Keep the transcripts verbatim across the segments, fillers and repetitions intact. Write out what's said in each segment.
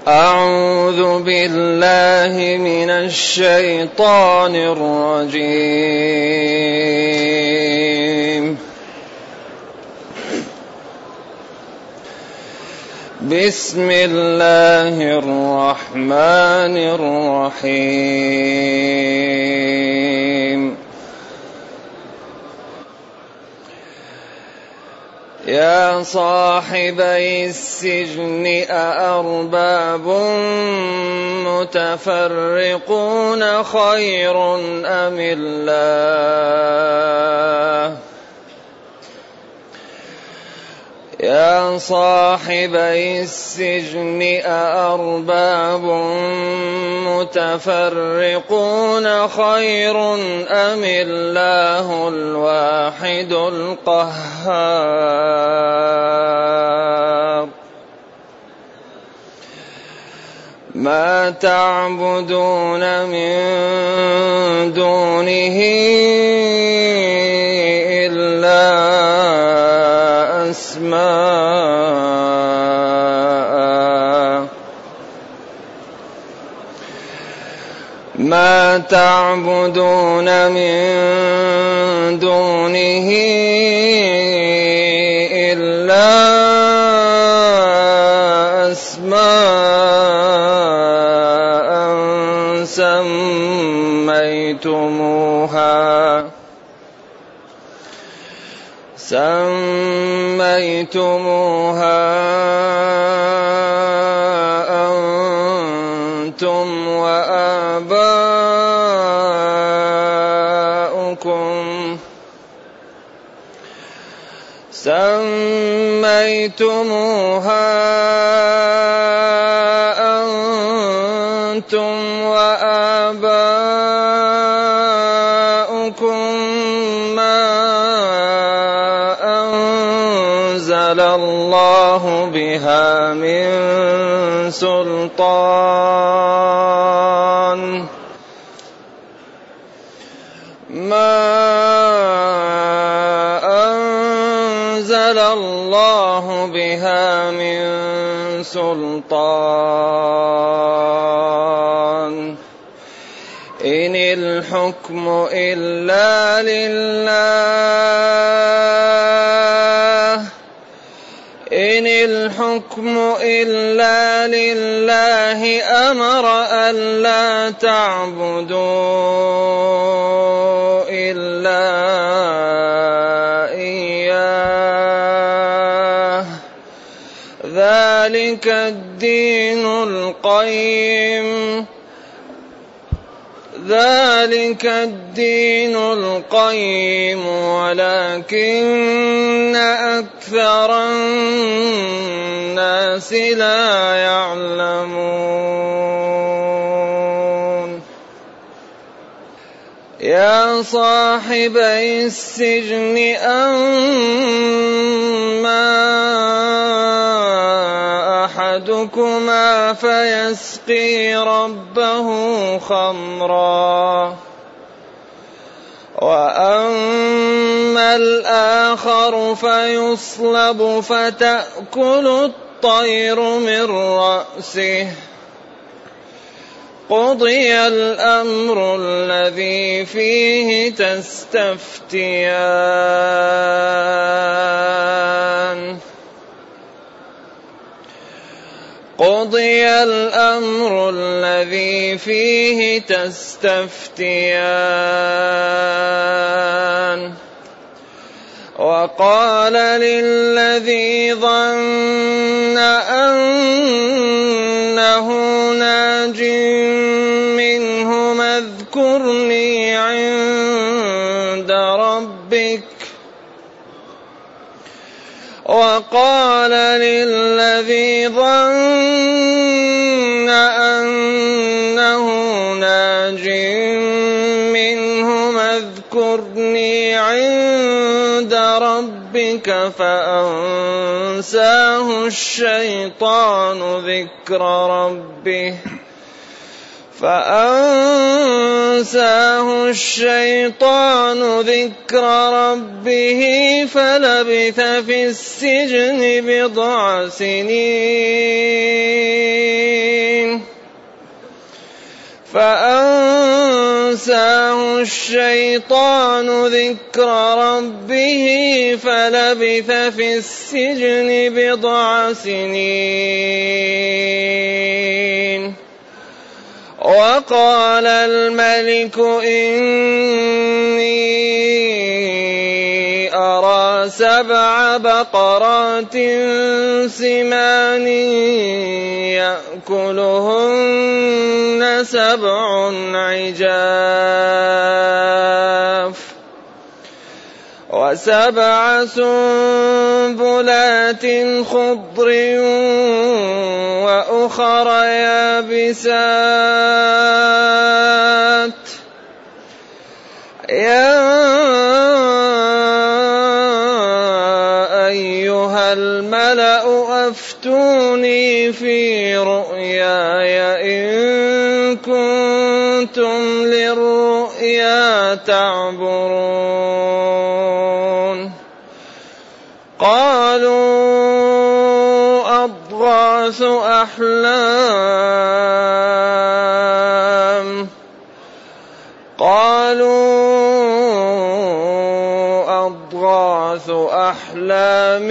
أعوذ بالله من الشيطان الرجيم. بسم الله الرحمن الرحيم. يا صاحبي السجن أأرباب متفرقون خير أم الله يا صاحبي السجن أأرباب متفرقون خير أم الله الواحد القهار ما تعبدون من دونه إلا أسماء ما تعبدون من دونه إلا أسماء سميتموها سميتموها أنتم وآباؤكم سميتموها أنتم وآباؤكم ما أنزل الله بها من سلطان ما أنزل الله بها من سلطان إن الحكم إلا لله إن الحكم إلا لله أمر ألا تعبدوا إلا إياه ذلك الدين القيم ذلك الدين القيم ولكن أكثر الناس لا يعلمون يا صاحبي السجن أما أحدكما فيسقي ربه خمرا وأما الآخر فيصلب فتأكل الطير من رأسه قضي الأمر الذي فيه تستفتيان قضي الأمر الذي فيه تستفتيان وقال للذي ظن أنه ناج منه اذكرني عند ربك وقال للذي ظن أنه ناج منه اذكرني عند ربك فأنساه الشيطان ذكر ربه فأنساه الشيطان ذكر ربه فلبث في السجن بضع سنين فأنساه الشيطان ذكر ربه فلبث في السجن بضع سنين. وقال الملك إني أرى سبع بقرات سمان يأكلهن سبع عجاف وسبع سنبلات خضر وأخر يابسات يا أيها الملأ أفتوني في رؤياي إن كنتم للرؤيا تعبرون. قالوا أضغاث أحلام قالوا أضغاث أحلام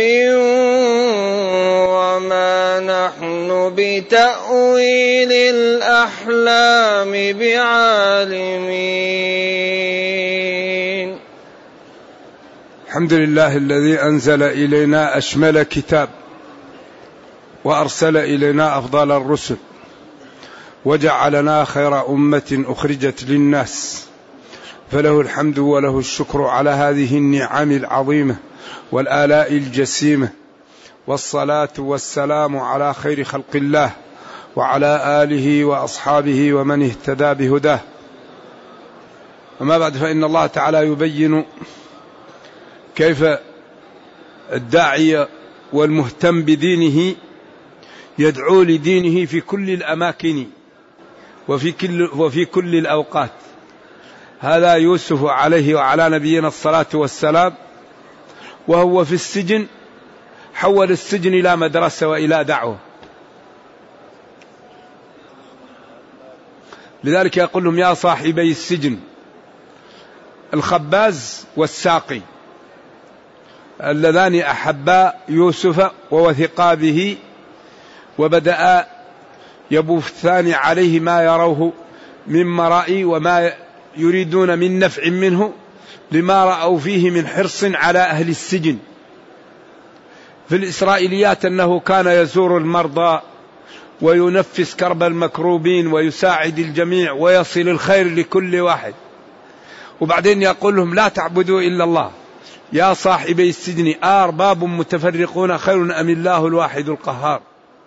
وما نحن بتأويل الأحلام بعالمين. الحمد لله الذي أنزل إلينا أشمل كتاب وأرسل إلينا أفضل الرسل وجعلنا خير أمة أخرجت للناس، فله الحمد وله الشكر على هذه النعم العظيمة والآلاء الجسيمة، والصلاة والسلام على خير خلق الله وعلى آله وأصحابه ومن اهتدى بهداه. أما بعد، فإن الله تعالى يبين كيف الداعية والمهتم بدينه يدعو لدينه في كل الأماكن وفي كل, وفي كل الأوقات. هذا يوسف عليه وعلى نبينا الصلاة والسلام وهو في السجن، حول السجن إلى مدرسة وإلى دعوة. لذلك يقول لهم يا صاحبي السجن، الخباز والساقي اللذان أحبا يوسف ووثقا به وبدأ يبثان عليه ما يروه من مرائي وما يريدون من نفع منه، لما رأوا فيه من حرص على أهل السجن. في الإسرائيليات أنه كان يزور المرضى وينفس كرب المكروبين ويساعد الجميع ويصل الخير لكل واحد. وبعدين يقول لهم لا تعبدوا إلا الله، يا صاحبي السجن أرباب متفرقون خير أم الله الواحد القهار.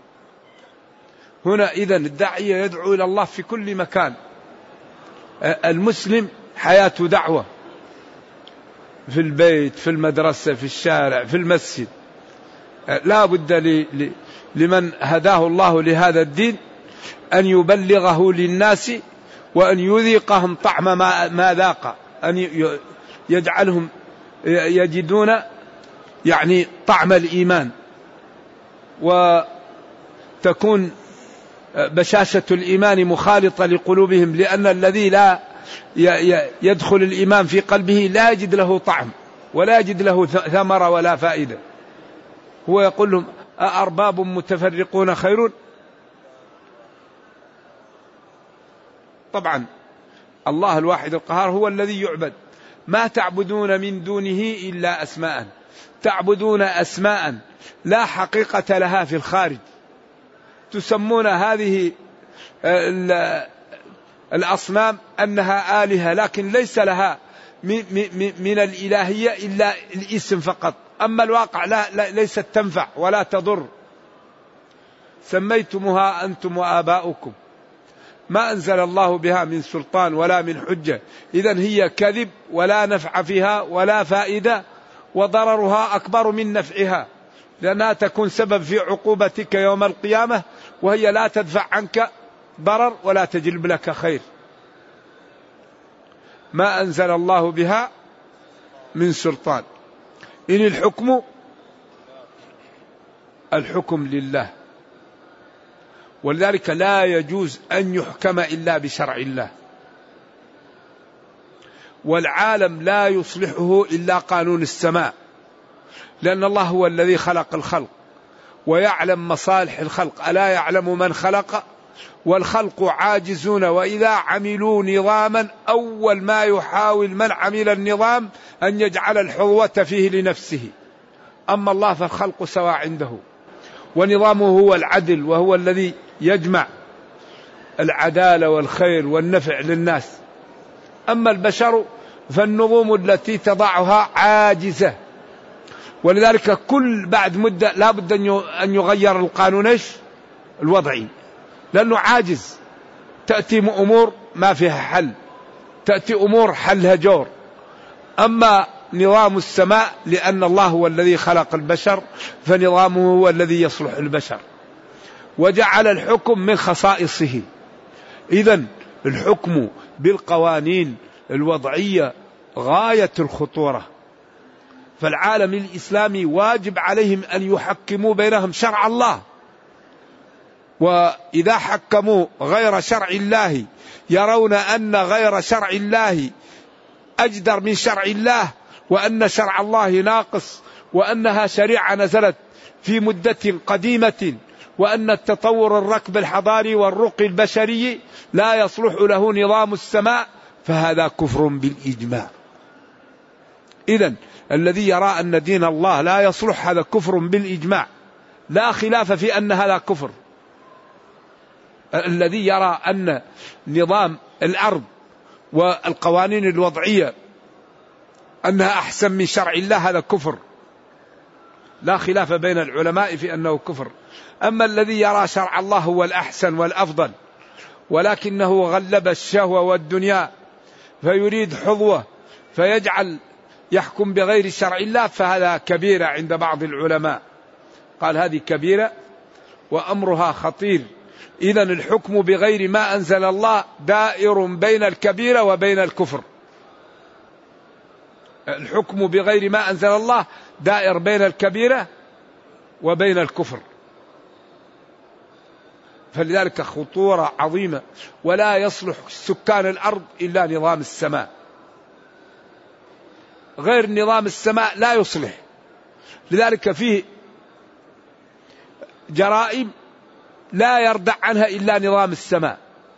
هنا إذن الداعية يدعو إلى الله في كل مكان. المسلم حياته دعوة، في البيت، في المدرسة، في الشارع، في المسجد. لا بد لمن هداه الله لهذا الدين أن يبلغه للناس وأن يذيقهم طعم ما ذاق، أن يجعلهم يجدون يعني طعم الإيمان، وتكون بشاشة الإيمان مخالطة لقلوبهم، لأن الذي لا يدخل الإيمان في قلبه لا يجد له طعم ولا يجد له ثمرة ولا فائدة. هو يقول لهم أأرباب متفرقون خير؟ طبعا الله الواحد القهار هو الذي يعبد، ما تعبدون من دونه إلا أسماء، تعبدون أسماء لا حقيقة لها في الخارج، تسمون هذه الأصنام أنها آلهة، لكن ليس لها من الإلهية إلا الاسم فقط، أما الواقع لا ليست تنفع ولا تضر. سميتمها أنتم وآباؤكم ما أنزل الله بها من سلطان ولا من حجة، إذن هي كذب ولا نفع فيها ولا فائدة، وضررها أكبر من نفعها، لأنها تكون سبب في عقوبتك يوم القيامة، وهي لا تدفع عنك ضرر ولا تجلب لك خير. ما أنزل الله بها من سلطان، إن الحكم الحكم لله، ولذلك لا يجوز أن يحكم إلا بشرع الله، والعالم لا يصلحه إلا قانون السماء، لأن الله هو الذي خلق الخلق ويعلم مصالح الخلق. ألا يعلم من خلق والخلق عاجزون، وإذا عملوا نظاما أول ما يحاول من عمل النظام أن يجعل الحظوة فيه لنفسه. أما الله فالخلق سواء عنده، ونظامه هو العدل، وهو الذي يجمع العدالة والخير والنفع للناس. أما البشر فالنظم التي تضعها عاجزة، ولذلك كل بعد مدة لا بد أن يغير القانون الوضعي، لأنه عاجز. تأتي أمور ما فيها حل، تأتي أمور حلها جور. أما نظام السماء لأن الله هو الذي خلق البشر، فنظامه هو الذي يصلح البشر، وجعل الحكم من خصائصه. إذن الحكم بالقوانين الوضعية غاية الخطورة، فالعالم الإسلامي واجب عليهم أن يحكموا بينهم شرع الله، وإذا حكموا غير شرع الله يرون أن غير شرع الله أجدر من شرع الله، وأن شرع الله ناقص، وأنها شريعة نزلت في مدة قديمة، وأن التطور الركب الحضاري والرقي البشري لا يصلح له نظام السماء، فهذا كفر بالإجماع. إذن الذي يرى أن دين الله لا يصلح هذا كفر بالإجماع، لا خلاف في أن هذا كفر. الذي يرى أن نظام الأرض والقوانين الوضعية أنها أحسن من شرع الله هذا كفر، لا خلاف بين العلماء في أنه كفر. أما الذي يرى شرع الله هو الأحسن والأفضل، ولكنه غلب الشهوة والدنيا فيريد حظوة فيجعل يحكم بغير شرع الله، فهذا كبيرة عند بعض العلماء، قال هذه كبيرة وأمرها خطير. إذن الحكم بغير ما أنزل الله دائر بين الكبيرة وبين الكفر. الحكم بغير ما أنزل الله دائر بين الكبيرة وبين الكفر، فلذلك خطورة عظيمة. ولا يصلح سكان الأرض إلا نظام السماء، غير نظام السماء لا يصلح. لذلك فيه جرائم لا يردع عنها إلا نظام السماء،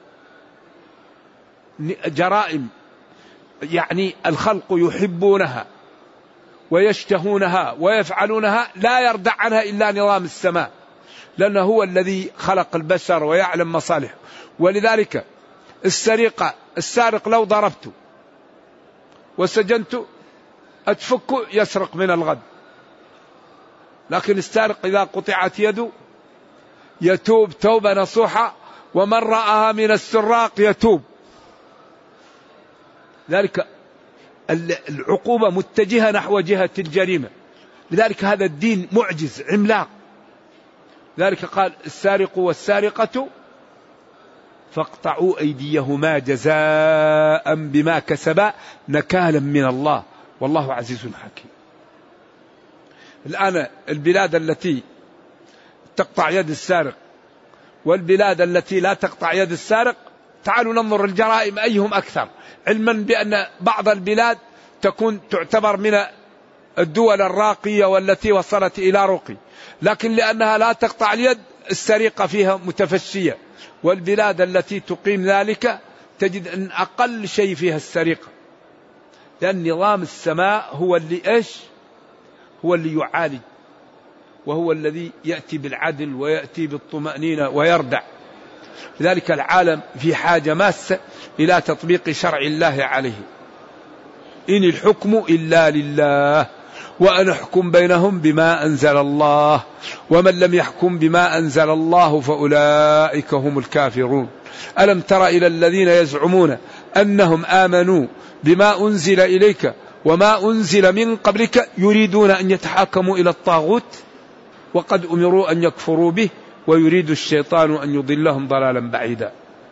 جرائم يعني الخلق يحبونها ويشتهونها ويفعلونها لا يردع عنها إلا نظام السماء، لأنه هو الذي خلق البشر ويعلم مصالحه. ولذلك السرقة، السارق لو ضربته وسجنته أتفكه يسرق من الغد، لكن السارق إذا قطعت يده يتوب توبة نصوحة، ومن رآها من السراق يتوب. ذلك العقوبة متجهة نحو جهة الجريمة، لذلك هذا الدين معجز عملاق. ذلك قال السارق والسارقة فاقطعوا أيديهما جزاء بما كسبا نكالا من الله والله عزيز حكيم. الآن البلاد التي تقطع يد السارق والبلاد التي لا تقطع يد السارق، تعالوا ننظر الجرائم أيهم أكثر، علما بأن بعض البلاد تكون تعتبر من الدول الراقية والتي وصلت إلى رقي، لكن لأنها لا تقطع اليد السرقة فيها متفشية، والبلاد التي تقيم ذلك تجد أن أقل شيء فيها السرقة، لأن نظام السماء هو اللي إيش هو اللي يعالج، وهو الذي يأتي بالعدل ويأتي بالطمأنينة ويردع. لذلك العالم في حاجة ماسة إلى تطبيق شرع الله عليه. إن الحكم إلا لله وأن أحكم بينهم بما أنزل الله ومن لم يحكم بما أنزل الله فأولئك هم الكافرون. ألم تر إلى الذين يزعمون أنهم آمنوا بما أنزل إليك وما أنزل من قبلك يريدون أن يتحاكموا إلى الطاغوت وقد أمروا أن يكفروا به ويريد الشيطان أن يضلهم ضلالا بعيدا.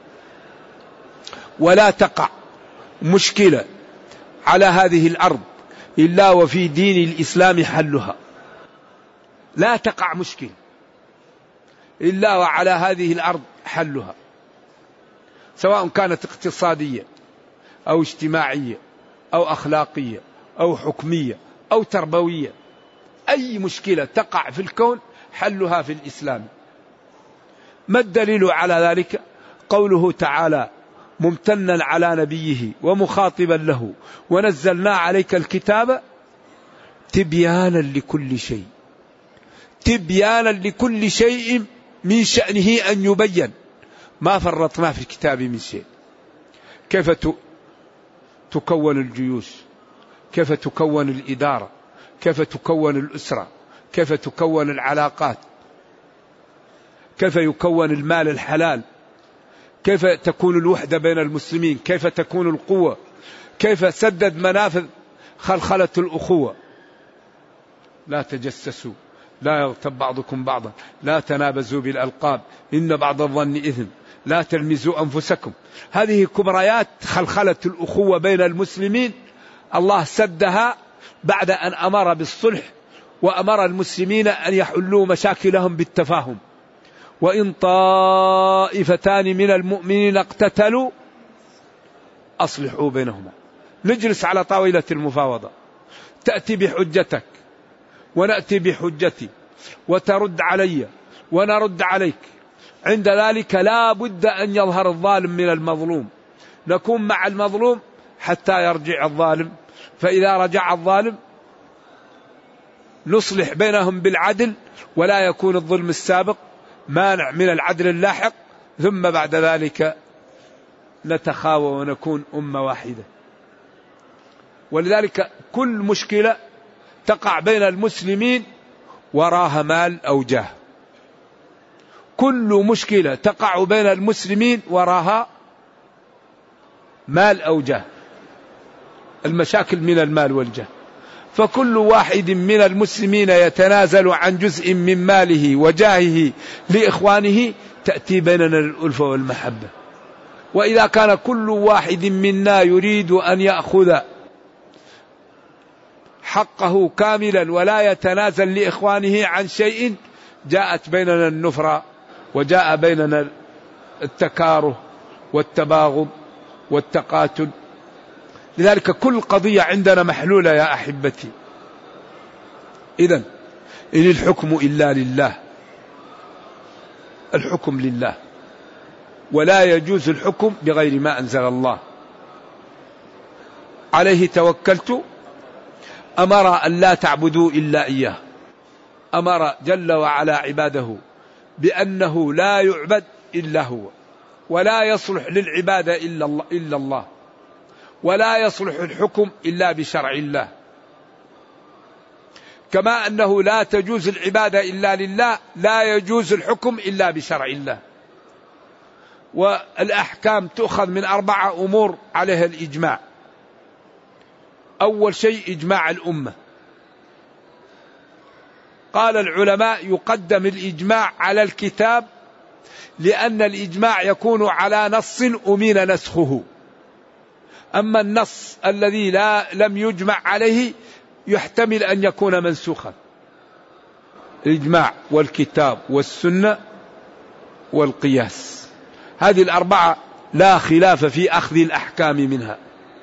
ولا تقع مشكلة على هذه الأرض إلا وفي دين الإسلام حلها. لا تقع مشكلة إلا وعلى هذه الأرض حلها، سواء كانت اقتصادية أو اجتماعية أو أخلاقية أو حكمية أو تربوية. أي مشكلة تقع في الكون حلها في الإسلام. ما الدليل على ذلك؟ قوله تعالى ممتنا على نبيه ومخاطبا له ونزلنا عليك الكتاب تبيانا لكل شيء. تبيانا لكل شيء من شأنه أن يبين، ما فرطنا في الكتاب من شيء. كيف تكون الجيوش، كيف تكون الإدارة، كيف تكون الأسرة، كيف تكون العلاقات، كيف يكون المال الحلال، كيف تكون الوحدة بين المسلمين، كيف تكون القوة، كيف سدد منافذ خلخلة الأخوة. لا تجسسوا، لا يغتب بعضكم بعضا، لا تنابزوا بالألقاب، إن بعض الظن إثم، لا تلمزوا أنفسكم. هذه كبريات خلخلة الأخوة بين المسلمين الله سدها بعد أن أمر بالصلح وأمر المسلمين أن يحلوا مشاكلهم بالتفاهم. وإن طائفتان من المؤمنين اقتتلوا أصلحوا بينهما. نجلس على طاولة المفاوضة، تأتي بحجتك ونأتي بحجتي وترد علي ونرد عليك. عند ذلك لا بد أن يظهر الظالم من المظلوم، نكون مع المظلوم حتى يرجع الظالم، فإذا رجع الظالم نصلح بينهم بالعدل ولا يكون الظلم السابق مانع من العدل اللاحق، ثم بعد ذلك نتخاوى ونكون أمة واحدة. ولذلك كل مشكلة تقع بين المسلمين وراها مال أو جاه. كل مشكلة تقع بين المسلمين وراها مال أو جاه. المشاكل من المال والجاه. فكل واحد من المسلمين يتنازل عن جزء من ماله وجاهه لإخوانه تأتي بيننا الألفة والمحبة. وإذا كان كل واحد منا يريد أن يأخذ حقه كاملا ولا يتنازل لإخوانه عن شيء جاءت بيننا النفرة وجاء بيننا التكاره والتباغض والتقاتل. لذلك كل قضية عندنا محلولة يا أحبتي. إذن إن الحكم إلا لله، الحكم لله، ولا يجوز الحكم بغير ما أنزل الله. عليه توكلت، أمر أن لا تعبدوا إلا إياه، أمر جل وعلا عباده بأنه لا يعبد إلا هو، ولا يصلح للعبادة إلا الله, إلا الله، ولا يصلح الحكم إلا بشرع الله. كما أنه لا تجوز العبادة إلا لله، لا يجوز الحكم إلا بشرع الله. والأحكام تؤخذ من أربعة أمور عليها الإجماع. أول شيء إجماع الأمة. قال العلماء يقدم الإجماع على الكتاب لأن الإجماع يكون على نص أمين نسخه. أما النص الذي لا لم يجمع عليه يحتمل أن يكون منسوخا. الإجماع والكتاب والسنة والقياس، هذه الأربعة لا خلاف في أخذ الأحكام منها.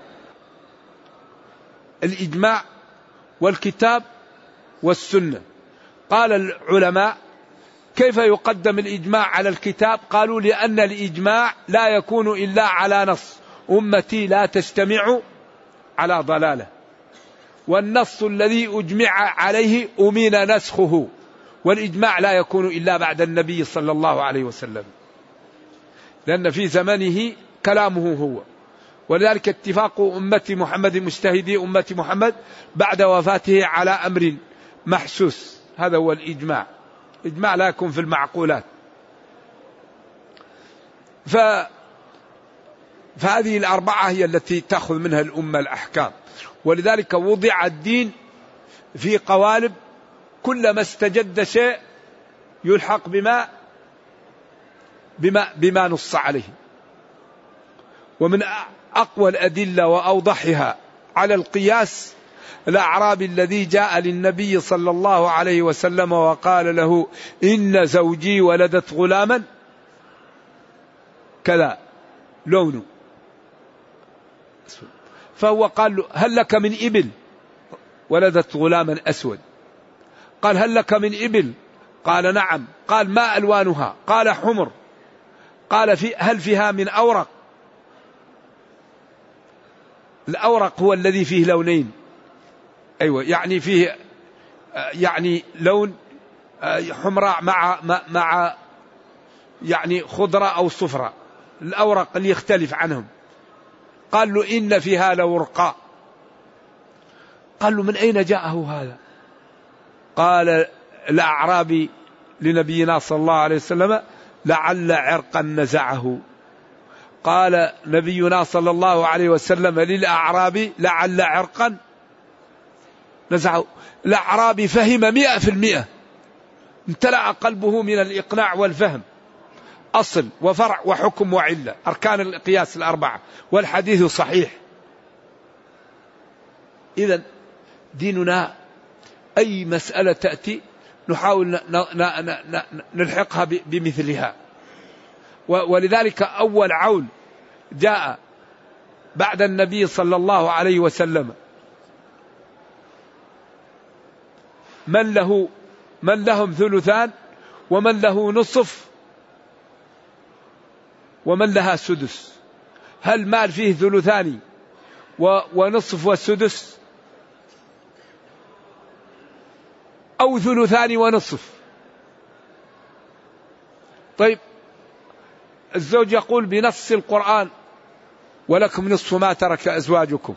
الإجماع والكتاب والسنة. قال العلماء كيف يقدم الإجماع على الكتاب؟ قالوا لأن الإجماع لا يكون إلا على نص، أمتي لا تجتمع على ضلالة، والنص الذي أجمع عليه أمين نسخه، والإجماع لا يكون إلا بعد النبي صلى الله عليه وسلم، لأن في زمنه كلامه هو. ولذلك اتفاق أمة محمد مجتهدي أمة محمد بعد وفاته على أمر محسوس، هذا هو الإجماع. إجماع لا يكون في المعقولات. ف... فهذه الأربعة هي التي تأخذ منها الأمة الأحكام. ولذلك وضع الدين في قوالب، كلما استجد شيء يلحق بما بما بما نص عليه. ومن أقوى الأدلة وأوضحها على القياس الأعرابي الذي جاء للنبي صلى الله عليه وسلم وقال له إن زوجي ولدت غلاما كذا لونه، فهو قال له هل لك من إبل؟ ولدت غلاما أسود. قال هل لك من إبل؟ قال نعم. قال ما ألوانها؟ قال حمر. قال في هل فيها من أورق؟ الأورق هو الذي فيه لونين، أيوة يعني فيه يعني لون حمراء مع مع يعني خضرة أو صفرة، الأورق اللي يختلف عنهم. قال له إن فيها لورقاء. قال له من أين جاءه هذا؟ قال الأعرابي لنبينا صلى الله عليه وسلم لعل عرقا نزعه. قال نبينا صلى الله عليه وسلم للأعرابي لعل عرقا نزعه. الأعرابي فهم مئة في المئة، امتلأ قلبه من الإقناع والفهم، أصل وفرع وحكم وعلة، أركان القياس الأربعة، والحديث صحيح. إذن ديننا أي مسألة تأتي نحاول نلحقها بمثلها. ولذلك أول عول جاء بعد النبي صلى الله عليه وسلم من له من لهم ثلثان ومن له نصف ومن لها سدس. هل مال فيه ثلثان ونصف والسدس، أو ثلثان ونصف؟ طيب الزوج يقول بنص القرآن ولكم نصف ما ترك أزواجكم،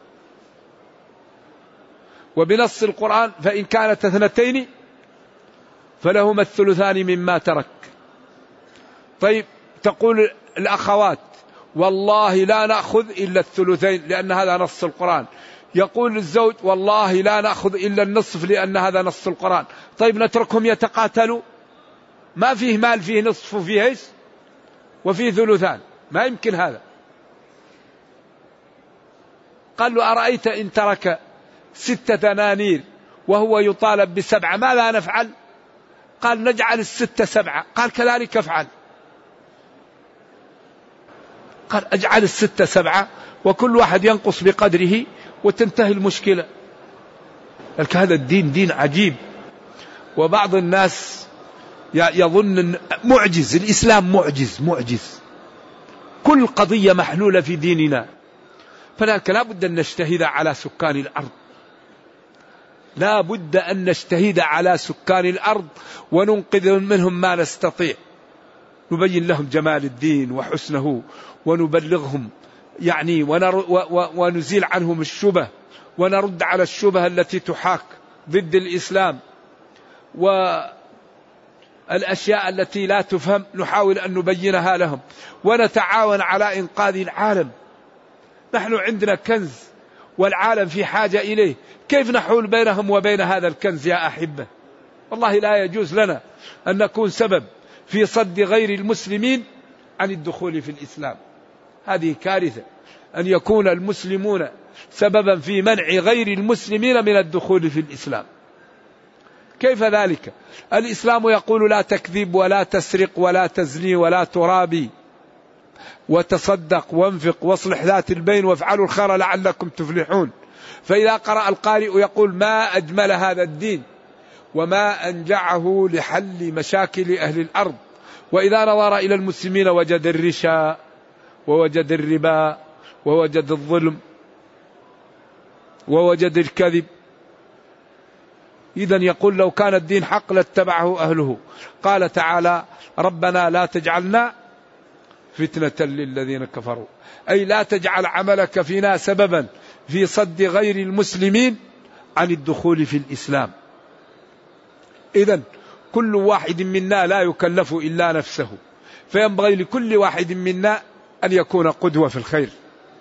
وبنص القرآن فإن كانت اثنتين فلهما الثلثان مما ترك. طيب تقول الأخوات والله لا نأخذ إلا الثلثين لأن هذا نص القرآن. يقول الزوج والله لا نأخذ إلا النصف لأن هذا نص القرآن. طيب نتركهم يتقاتلوا؟ ما فيه مال فيه نصف وفيه ايش وفيه ثلثان، ما يمكن هذا. قال له أرأيت إن ترك ستة دنانير وهو يطالب بسبعة ماذا نفعل؟ قال نجعل الستة سبعة. قال كذلك افعل. قال اجعل الستة سبعة وكل واحد ينقص بقدره وتنتهي المشكلة. هذا الدين دين عجيب. وبعض الناس يظن معجز، الإسلام معجز معجز، كل قضية محلولة في ديننا. فلذلك لا بد أن نجتهد على سكان الأرض، لا بد أن نجتهد على سكان الأرض وننقذ منهم ما نستطيع، نبين لهم جمال الدين وحسنه ونبلغهم يعني ونزيل عنهم الشبه ونرد على الشبه التي تحاك ضد الإسلام، والأشياء التي لا تفهم نحاول أن نبينها لهم، ونتعاون على إنقاذ العالم. نحن عندنا كنز والعالم في حاجة إليه، كيف نحول بينهم وبين هذا الكنز يا أحبة؟ والله لا يجوز لنا أن نكون سبب في صد غير المسلمين عن الدخول في الإسلام. هذه كارثة أن يكون المسلمون سببا في منع غير المسلمين من الدخول في الإسلام. كيف ذلك؟ الإسلام يقول لا تكذب ولا تسرق ولا تزني ولا ترابي وتصدق وانفق واصلح ذات البين وافعلوا الخير لعلكم تفلحون. فإذا قرأ القارئ يقول ما أجمل هذا الدين وما أنجعه لحل مشاكل أهل الأرض. وإذا نظر إلى المسلمين وجد الرشا ووجد الربا ووجد الظلم ووجد الكذب. إذن يقول لو كان الدين حق لاتبعه أهله. قال تعالى ربنا لا تجعلنا فتنة للذين كفروا، أي لا تجعل عملك فينا سببا في صد غير المسلمين عن الدخول في الإسلام. إذن كل واحد منا لا يكلف إلا نفسه، فينبغي لكل واحد منا أن يكون قدوة في الخير.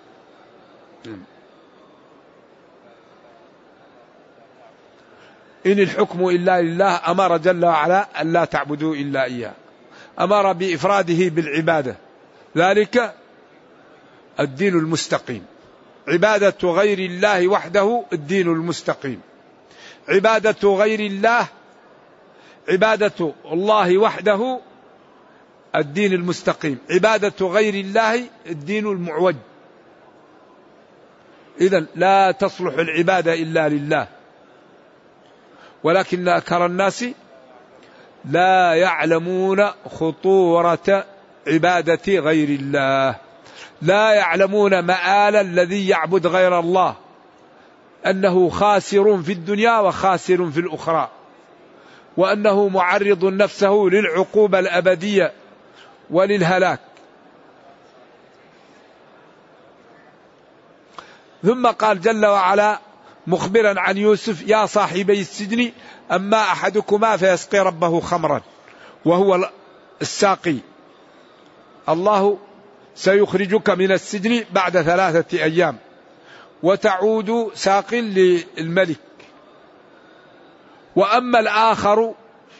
إن الحكم إلا لله، أمر جل وعلا أن لا تعبدوا إلا إياه، أمر بإفراده بالعبادة، ذلك الدين المستقيم. عبادة غير الله وحده الدين المستقيم. عبادة غير الله، عبادة الله وحده الدين المستقيم، عبادة غير الله الدين المعوج. إذن لا تصلح العبادة إلا لله، ولكن أكثر الناس لا يعلمون خطورة عبادة غير الله، لا يعلمون مآل الذي يعبد غير الله، أنه خاسر في الدنيا وخاسر في الأخرى، وأنه معرض نفسه للعقوبة الأبدية وللهلاك. ثم قال جل وعلا مخبرا عن يوسف: يا صاحبي السجن أما أحدكما فيسقي ربه خمرا وهو الساقي، الله سيخرجك من السجن بعد ثلاثة أيام وتعود ساق للملك. وأما الآخر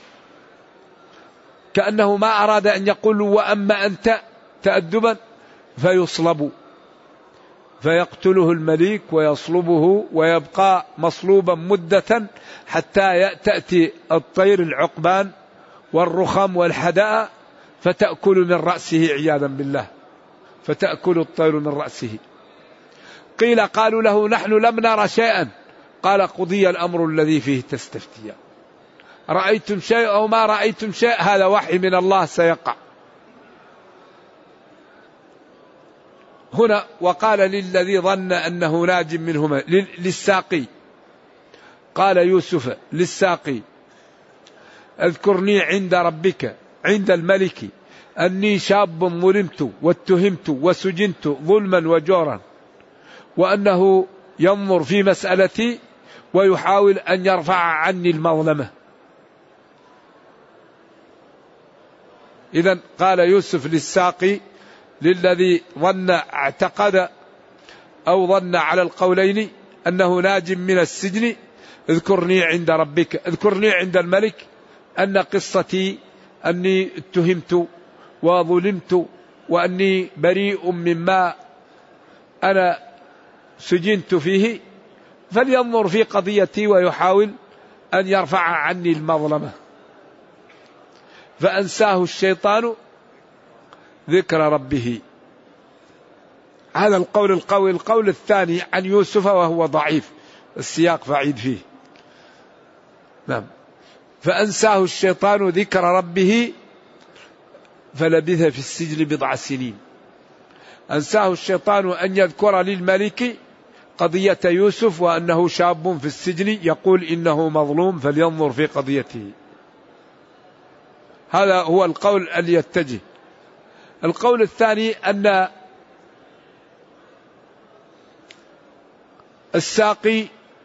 كأنه ما أراد أن يقول وأما أنت تأدبا، فيصلب، فيقتله الملك ويصلبه ويبقى مصلوبا مدة حتى تأتي الطير العقبان والرخم والحداء فتأكل من رأسه عياذا بالله، فتأكل الطير من رأسه. قيل قالوا له نحن لم نرى شيئا، قال قضي الأمر الذي فيه تستفتيان، رأيتم شيء أو ما رأيتم شيء هذا وحي من الله سيقع. هنا وقال للذي ظن أنه ناج منهما للساقي، قال يوسف للساقي: اذكرني عند ربك عند الملك أني شاب ظلمت واتهمت وسجنت ظلما وجورا، وأنه ينظر في مسألتي ويحاول أن يرفع عني المظلمة. إذن قال يوسف للساقي للذي ظن اعتقد أو ظن على القولين أنه ناج من السجن: اذكرني عند ربك، اذكرني عند الملك أن قصتي أني اتهمت وظلمت وأني بريء مما أنا سجنت فيه، فلينظر في قضيتي ويحاول أن يرفع عني المظلمة. فأنساه الشيطان ذكر ربه. هذا القول القوي. القول الثاني عن يوسف وهو ضعيف، السياق فعيد فيه. نعم. فأنساه الشيطان ذكر ربه فلبث في السجن بضع سنين. أنساه الشيطان أن يذكر للملك قضية يوسف وأنه شاب في السجن يقول إنه مظلوم فلينظر في قضيته. هذا هو القول اللي يتجه. القول الثاني أن الساقي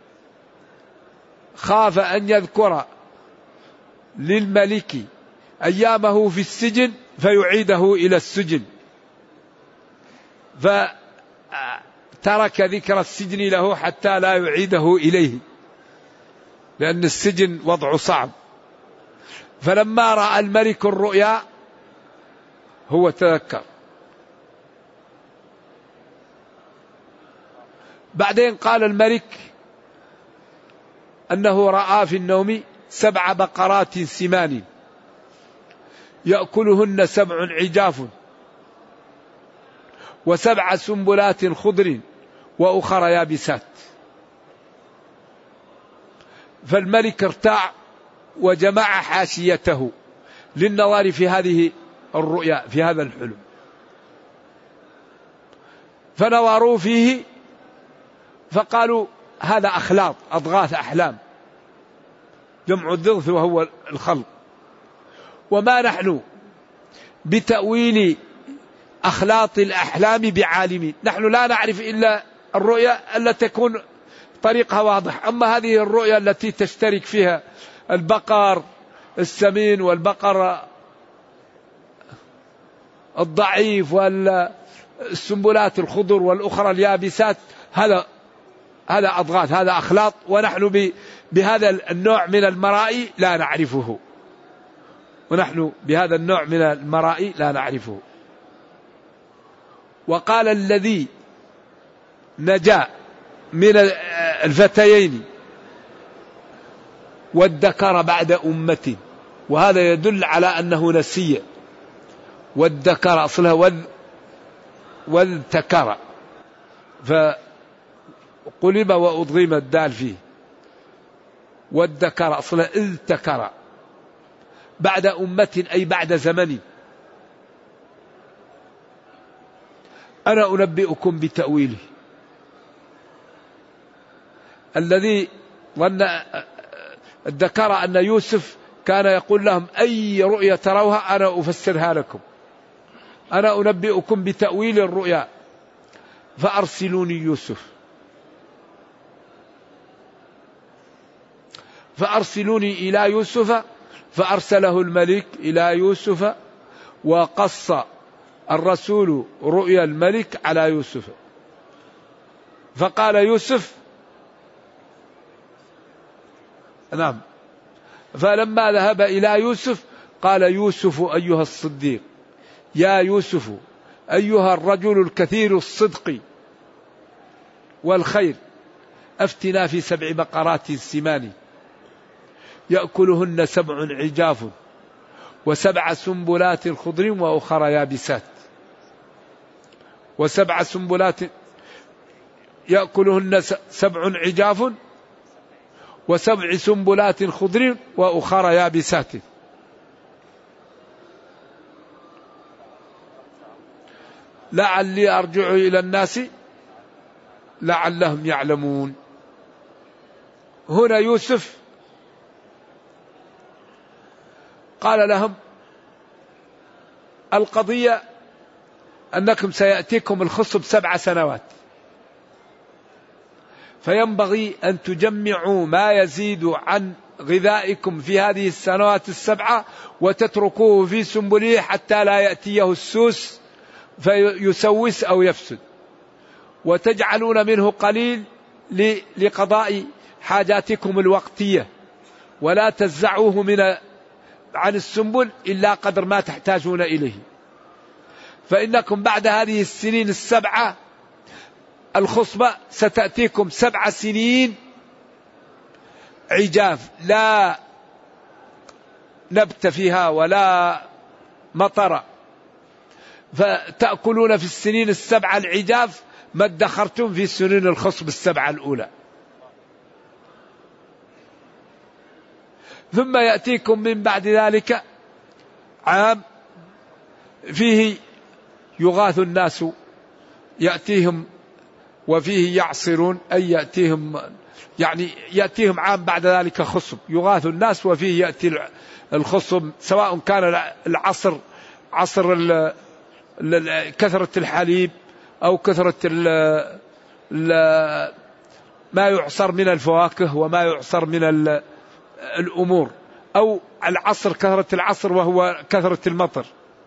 خاف أن يذكر للملك أيامه في السجن فيعيده إلى السجن، فترك ذكر السجن له حتى لا يعيده إليه، لأن السجن وضع صعب. فلما رأى الملك الرؤيا هو تذكر. بعدين قال الملك أنه رأى في النوم سبع بقرات سمان يأكلهن سبع عجاف وسبع سنبلات خضر وأخر يابسات. فالملك ارتاع وجمع حاشيته للنظر في هذه الرؤيا، في هذا الحلم، فنظروا فيه فقالوا هذا أخلاط، أضغاث أحلام، جمع الضغث وهو الخلق، وما نحن بتأويل أخلاط الأحلام بعالمين، نحن لا نعرف إلا الرؤيا التي تكون طريقها واضح، أما هذه الرؤيا التي تشترك فيها البقر السمين والبقر الضعيف والسنبلات الخضر والأخرى اليابسات، هذا هذا أضغاث، هذا أخلاط، ونحن بهذا النوع من المرائي لا نعرفه، ونحن بهذا النوع من المرائي لا نعرفه. وقال الذي نجا من الفتيين وادكر بعد أمة، وهذا يدل على أنه نسي. وادكر أصلها وذ وذكر، فقلب وأضغم الدال فيه. وادكر أصلها إذ تكر بعد أمة أي بعد زمن. أنا أنبئكم بتأويله الذي ظن الذكر أن يوسف كان يقول لهم أي رؤيا تروها أنا أفسرها لكم، أنا أنبئكم بتأويل الرؤيا فأرسلوني يوسف، فأرسلوني إلى يوسف، فأرسله الملك إلى يوسف، وقص الرسول رؤيا الملك على يوسف. فقال يوسف نعم، فلما ذهب إلى يوسف قال يوسف أيها الصديق، يا يوسف أيها الرجل الكثير الصدق والخير، أفتنا في سبع بقرات سمان يأكلهن سبع عجاف وسبع سنبلات خضر وأخر يابسات، وسبع سنبلات يأكلهن سبع عجاف وسبع سنبلات خضر وأخر يابسات. لعلي أرجع إلى الناس لعلهم يعلمون. هنا يوسف قال لهم القضية أنكم سيأتيكم الخصب سبع سنوات، فينبغي أن تجمعوا ما يزيد عن غذائكم في هذه السنوات السبعة وتتركوه في سنبله حتى لا يأتيه السوس فيسوس أو يفسد، وتجعلون منه قليل لقضاء حاجاتكم الوقتية، ولا تزعوه من عن السنبل إلا قدر ما تحتاجون إليه. فإنكم بعد هذه السنين السبعة الخصبة ستأتيكم سبع سنين عجاف لا نبت فيها ولا مطر، فتأكلون في السنين السبعة العجاف ما ادخرتم في سنين الخصب السبعة الأولى. ثم يأتيكم من بعد ذلك عام فيه يغاث الناس، يأتيهم وفيه يعصرون، أي يأتيهم يعني يأتيهم عام بعد ذلك خصب يغاث الناس وفيه يأتي الخصب، سواء كان العصر عصر كثرة الحليب أو كثرة ال ال ما يعصر من الفواكه وما يعصر من الأمور، أو العصر كثرة العصر وهو كثرة المطر.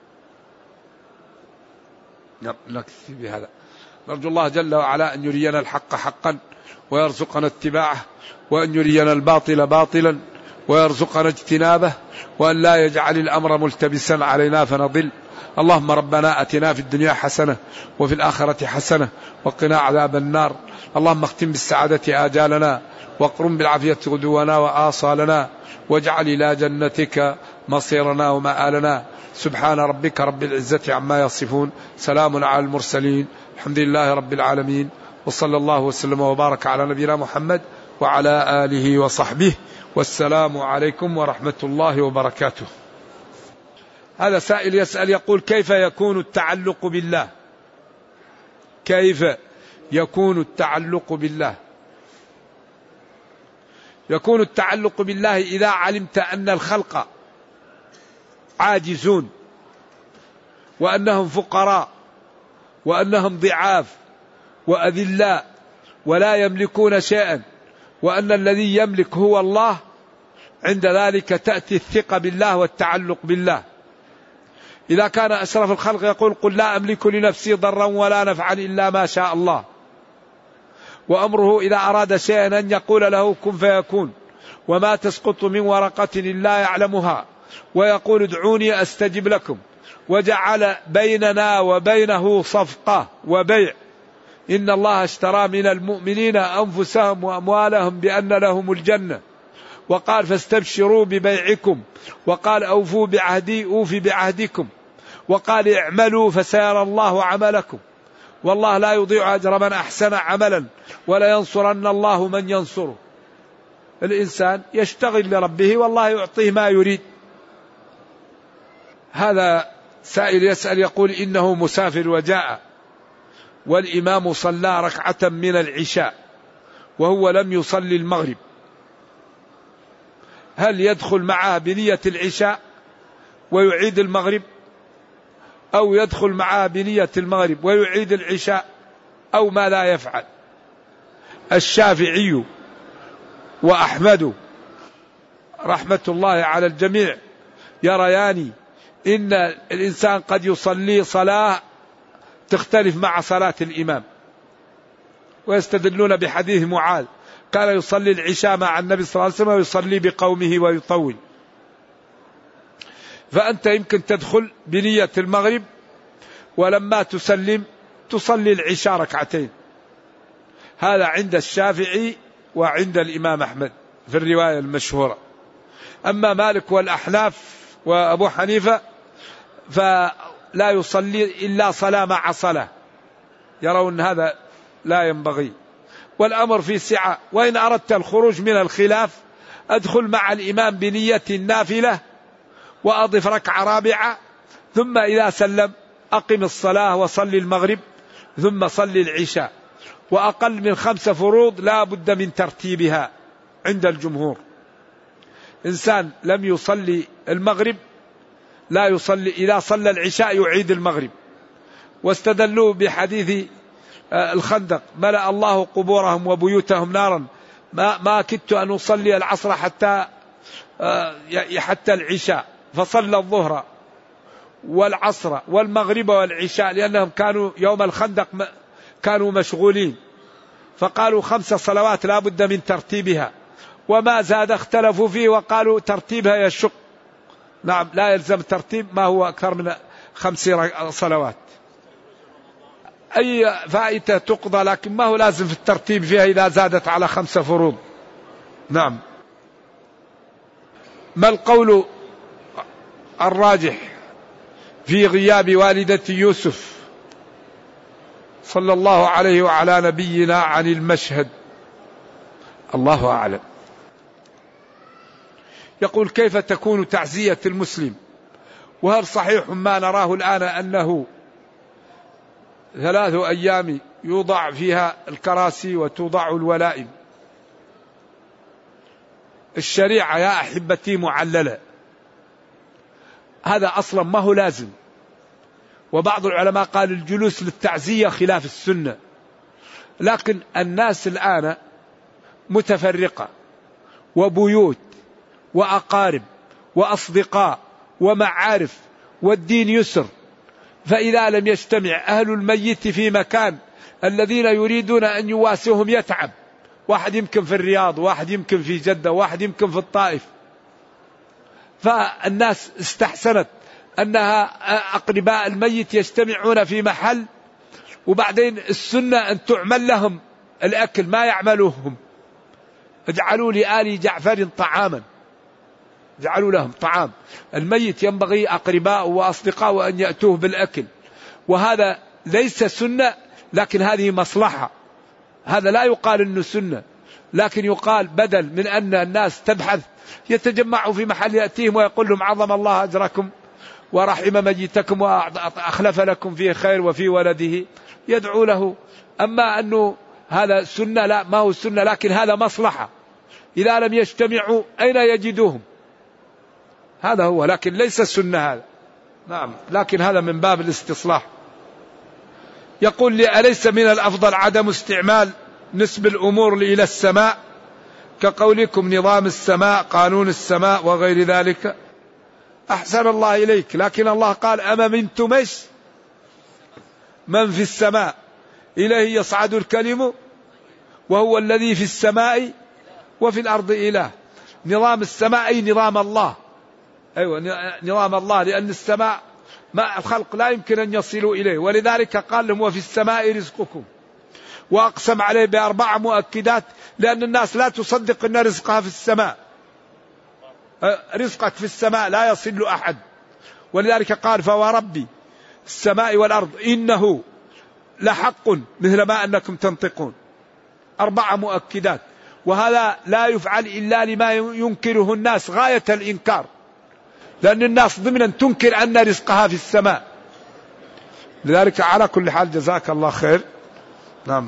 نكتفي بهذا. نرجو الله جل وعلا أن يرينا الحق حقا ويرزقنا اتباعه، وأن يرينا الباطل باطلا ويرزقنا اجتنابه، وأن لا يجعل الأمر ملتبسا علينا فنضل. اللهم ربنا أتنا في الدنيا حسنة وفي الآخرة حسنة وقنا عذاب النار. اللهم اختم بالسعادة آجالنا واقرم بالعافية غدونا وآصالنا، واجعل إلى جنتك مصيرنا ومآلنا. سبحان ربك رب العزة عما يصفون، سلام على المرسلين، الحمد لله رب العالمين، وصلى الله وسلم وبارك على نبينا محمد وعلى آله وصحبه، والسلام عليكم ورحمة الله وبركاته. هذا سائل يسأل يقول كيف يكون التعلق بالله؟ كيف يكون التعلق بالله؟ يكون التعلق بالله إذا علمت أن الخلق عاجزون، وأنهم فقراء، وأنهم ضعاف وأذلاء ولا يملكون شيئا، وأن الذي يملك هو الله. عند ذلك تأتي الثقة بالله والتعلق بالله. إذا كان أشرف الخلق يقول قل لا أملك لنفسي ضرا ولا نفعا إلا ما شاء الله، وأمره إذا أراد شيئا أن يقول له كن فيكون، وما تسقط من ورقة إلا يعلمها، ويقول ادعوني أستجب لكم، وجعل بيننا وبينه صفقة وبيع إن الله اشترى من المؤمنين أنفسهم وأموالهم بأن لهم الجنة، وقال فاستبشروا ببيعكم، وقال أوفوا بعهدي أوفي بعهدكم، وقال اعملوا فسيرى الله عملكم، والله لا يضيع أجر من أحسن عملا، ولا ينصرن الله من ينصره. الإنسان يشتغل لربه والله يعطيه ما يريد. هذا سائل يسأل يقول إنه مسافر وجاء والإمام صلى ركعة من العشاء وهو لم يصلي المغرب، هل يدخل معه بنية العشاء ويعيد المغرب، أو يدخل معه بنية المغرب ويعيد العشاء، أو ما لا يفعل؟ الشافعي وأحمد رحمة الله على الجميع يريان إن الإنسان قد يصلي صلاة تختلف مع صلاة الإمام، ويستدلون بحديث معاذ كان يصلي العشاء مع النبي صلى الله عليه وسلم ويصلي بقومه ويطول. فأنت يمكن تدخل بنية المغرب ولما تسلم تصلي العشاء ركعتين. هذا عند الشافعي وعند الإمام أحمد في الرواية المشهورة. أما مالك والأحناف وأبو حنيفة فلا يصلي إلا صلاة مع صلاة، يرون هذا لا ينبغي، والأمر في سعة. وإن أردت الخروج من الخلاف أدخل مع الإمام بنية النافلة وأضف ركعة رابعة، ثم إذا سلم أقم الصلاة وصلي المغرب ثم صلي العشاء. وأقل من خمسة فروض لا بد من ترتيبها عند الجمهور. إنسان لم يصلي المغرب لا يصلي، إذا صلى العشاء يعيد المغرب، واستدلوا بحديث الخندق ملأ الله قبورهم وبيوتهم نارا ما, ما كدت أن أصلي العصر حتى حتى العشاء، فصلى الظهر والعصر والمغرب والعشاء لأنهم كانوا يوم الخندق كانوا مشغولين، فقالوا خمس صلوات لا بد من ترتيبها، وما زاد اختلفوا فيه وقالوا ترتيبها يشق. نعم لا يلزم ترتيب ما هو أكثر من خمس صلوات. أي فائدة تقضى لكن ما هو لازم في الترتيب فيها إذا زادت على خمسة فروض. نعم. ما القول الراجح في غياب والدة يوسف صلى الله عليه وعلى نبينا عن المشهد؟ الله أعلم. يقول كيف تكون تعزية المسلم، وهل صحيح ما نراه الآن أنه ثلاث أيام يوضع فيها الكراسي وتوضع الولائم؟ الشريعة يا أحبتي معللة، هذا أصلا ما هو لازم. وبعض العلماء قال الجلوس للتعزية خلاف السنة، لكن الناس الآن متفرقة وبيوت وأقارب وأصدقاء ومعارف، والدين يسر، فإذا لم يجتمع أهل الميت في مكان الذين يريدون أن يواسوهم يتعب، واحد يمكن في الرياض، واحد يمكن في جدة، واحد يمكن في الطائف، فالناس استحسنت أنها أقرباء الميت يجتمعون في محل، وبعدين السنة أن تعمل لهم الأكل ما يعملوهم. اجعلوا لآل جعفر طعاما، اجعلوا لهم طعام. الميت ينبغي أقرباء وأصدقاء أن يأتوه بالأكل، وهذا ليس سنة لكن هذه مصلحة. هذا لا يقال أنه سنة، لكن يقال بدل من أن الناس تبحث يتجمعوا في محل يأتيهم ويقول لهم عظم الله أجركم ورحم ميتكم وأخلف لكم فيه خير وفي ولده، يدعو له. أما أنه هذا سنة لا، ما هو سنة، لكن هذا مصلحة. إذا لم يجتمعوا أين يجدوهم؟ هذا هو، لكن ليس السنة هذا. نعم، لكن هذا من باب الاستصلاح. يقول لي أليس من الأفضل عدم استعمال نسب الأمور إلى السماء كقولكم نظام السماء قانون السماء وغير ذلك؟ أحسن الله إليك، لكن الله قال أما منتم إيش من في السماء إليه يصعد الكلم وهو الذي في السماء وفي الأرض إله. نظام السماء أي نظام الله، أيوة نظام الله، لأن السماء ما الخلق لا يمكن أن يصلوا إليه، ولذلك قال لهم وفي السماء رزقكم. وأقسم عليه بأربع مؤكدات، لأن الناس لا تصدق أن رزقها في السماء، رزقك في السماء لا يصل أحد. ولذلك قال فوربي السماء والأرض إنه لحق مثل ما أنكم تنطقون. أربع مؤكدات، وهذا لا يفعل إلا لما ينكره الناس غاية الإنكار، لأن الناس ضمنا تنكر أن رزقها في السماء. لذلك على كل حال جزاك الله خير. نعم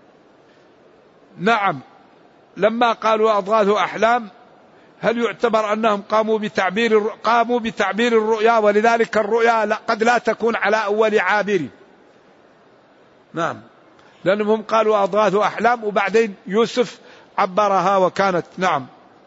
نعم لما قالوا أضغاث أحلام، هل يعتبر أنهم قاموا بتعبير قاموا بتعبير الرؤيا؟ ولذلك الرؤيا قد لا تكون على أول عابر. نعم، لأنهم قالوا أضغاث أحلام، وبعدين يوسف عبرها وكانت. نعم.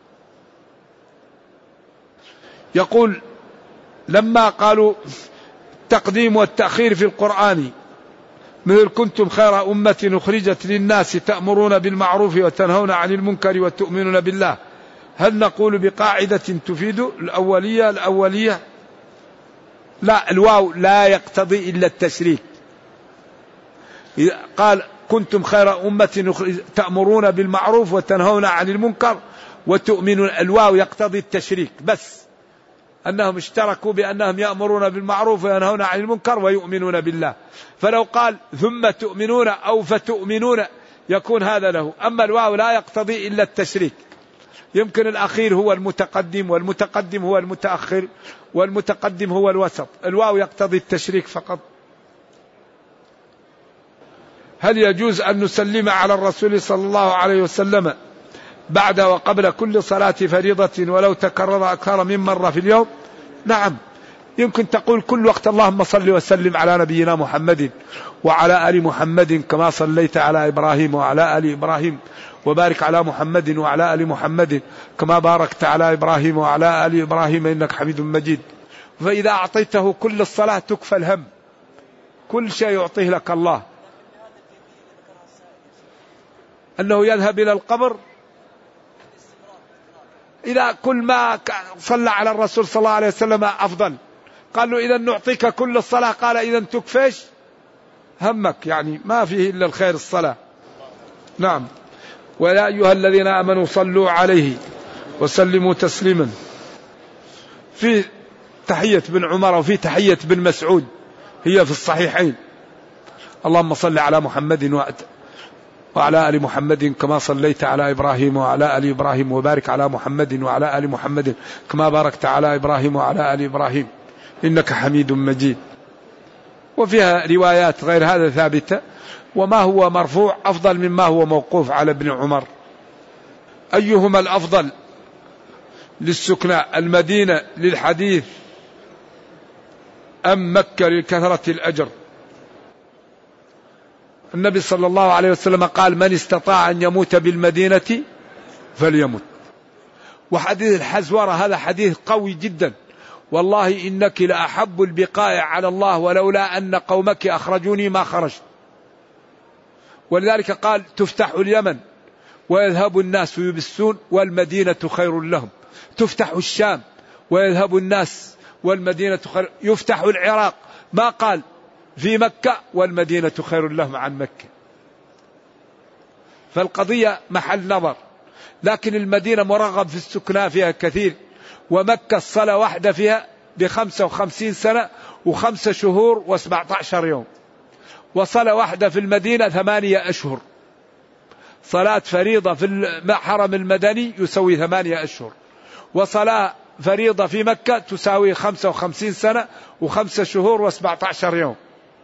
يقول لما قالوا التقديم والتأخير في القرآن مثل كنتم خير أمة أخرجت للناس تأمرون بالمعروف وتنهون عن المنكر وتؤمنون بالله، هل نقول بقاعدة تفيد الأولية؟ الأولية لا، الواو لا يقتضي إلا التشريك. قال كنتم خير أمة تأمرون بالمعروف وتنهون عن المنكر وتؤمنون، الواو يقتضي التشريك بس، أنهم اشتركوا بأنهم يأمرون بالمعروف وينهون عن المنكر ويؤمنون بالله. فلو قال ثم تؤمنون أو فتؤمنون يكون هذا له. أما الواو لا يقتضي إلا التشريك، يمكن الأخير هو المتقدم والمتقدم هو المتأخر والمتقدم هو الوسط، الواو يقتضي التشريك فقط. هل يجوز أن نسلم على الرسول صلى الله عليه وسلم بعد وقبل كل صلاة فريضة ولو تكرر أكثر من مرة في اليوم؟ نعم، يمكن تقول كل وقت اللهم صل وسلم على نبينا محمد وعلى آل محمد كما صليت على إبراهيم وعلى آل إبراهيم وبارك على محمد وعلى آل محمد كما باركت على إبراهيم وعلى آل إبراهيم إنك حميد مجيد. فإذا أعطيته كل الصلاة تكفى الهم، كل شيء يعطيه لك الله. أنه يذهب إلى القبر إذا كل ما صلى على الرسول صلى الله عليه وسلم أفضل. قال له إذا نعطيك كل الصلاة، قال إذا تكفيش همك، يعني ما فيه إلا الخير الصلاة. نعم. ويا أيها الذين آمنوا صلوا عليه وسلموا تسليما. في تحية بن عمر وفي تحية بن مسعود هي في الصحيحين، اللهم صل على محمد وعلى آل محمد كما صليت على إبراهيم وعلى آل إبراهيم وبارك على محمد وعلى آل محمد كما باركت على إبراهيم وعلى آل إبراهيم إنك حميد مجيد. وفيها روايات غير هذا ثابتة، وما هو مرفوع أفضل مما هو موقوف على ابن عمر. أيهما الأفضل للسكنى، المدينة للحديث أم مكة لكثرة الأجر؟ النبي صلى الله عليه وسلم قال من استطاع أن يموت بالمدينة فليمت. وحديث الحزورة هذا حديث قوي جدا، والله إنك لأحب البقاء على الله ولولا أن قومك أخرجوني ما خرجت. ولذلك قال تفتح اليمن ويذهب الناس يبسون والمدينة خير لهم، تفتح الشام ويذهب الناس والمدينة خير، يفتح العراق ما قال في مكة والمدينة خير لهم عن مكة. فالقضية محل نظر، لكن المدينة مرغب في السكنى فيها كثير، ومكة الصلاة واحدة فيها بخمسة وخمسين سنة وخمسة شهور وسبعة عشر يوم، وصلاة واحدة في المدينة ثمانية أشهر. صلاة فريضة في الحرم المدني يسوي ثمانية أشهر، وصلاة فريضة في مكة تساوي خمسة وخمسين سنة وخمسة شهور وسبعة عشر يوم.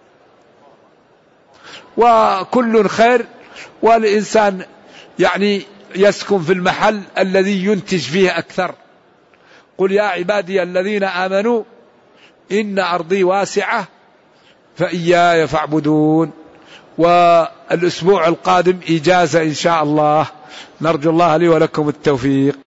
وكل خير، والإنسان يعني يسكن في المحل الذي ينتج فيه أكثر. قل يا عبادي الذين آمنوا إن أرضي واسعة فإياي فاعبدون. والأسبوع القادم إجازة إن شاء الله، نرجو الله لي ولكم التوفيق.